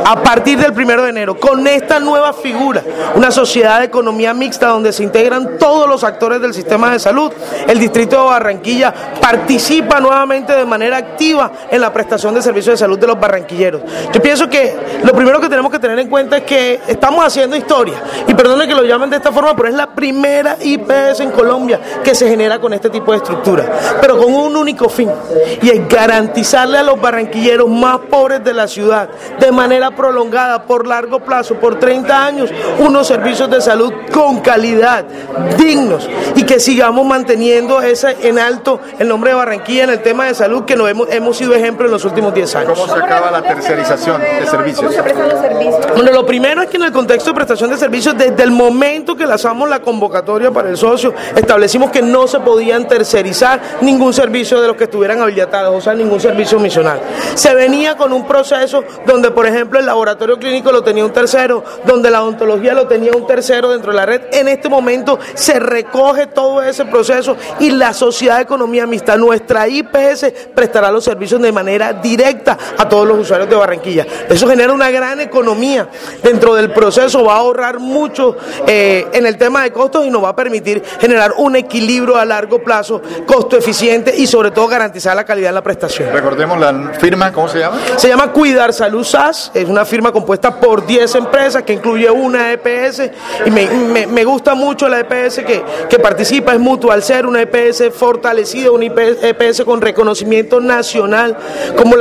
a partir del 1 de enero, con esta nueva figura, una sociedad de economía mixta donde se integran todos los actores del sistema de salud, el distrito de Barranquilla participa nuevamente de manera activa en la prestación de servicios de salud de los barranquilleros. Yo pienso que lo primero que tenemos que tener en cuenta es que estamos haciendo historia, y perdone que lo llamen de esta forma, pero es la primera IPS en Colombia que se genera con este tipo de estructura, pero con un único fin, y es garantizarle a los barranquilleros más pobres de la ciudad, de manera prolongada, por largo plazo, por 30 años, unos servicios de salud con calidad, dignos, y que sigamos manteniendo en alto el nombre de Barranquilla en el tema de salud, que hemos sido ejemplo en los últimos 10 años. ¿Cómo se acaba la tercerización de servicios? ¿Cómo se prestan los servicios? Bueno, lo primero es que en el contexto de prestación de servicios, desde el momento que lanzamos la convocatoria para el socio, establecimos que no se podían tercerizar ningún servicio de los que estuvieran habilitados, o sea, ningún servicio misional. Se venía con un proceso donde, por ejemplo, el laboratorio clínico lo tenía un tercero, donde la odontología lo tenía un tercero dentro de la red. En este momento se recoge todo ese proceso y la Sociedad de Economía Mixta, nuestra IPS, prestará los servicios de manera directa a todos los usuarios de Barranquilla. Eso genera una gran economía dentro del proceso, va a ahorrar mucho en el tema de costos y nos va a permitir generar un equilibrio a largo plazo, costo eficiente y sobre todo garantizar la calidad de la prestación. Recordemos la firma, ¿cómo se llama? Se llama Cuidar Salud SAS, es una firma compuesta por 10 empresas que incluye una EPS, y me gusta mucho la EPS que participa, es Mutual Ser, una EPS fortalecida, una EPS con reconocimiento nacional como la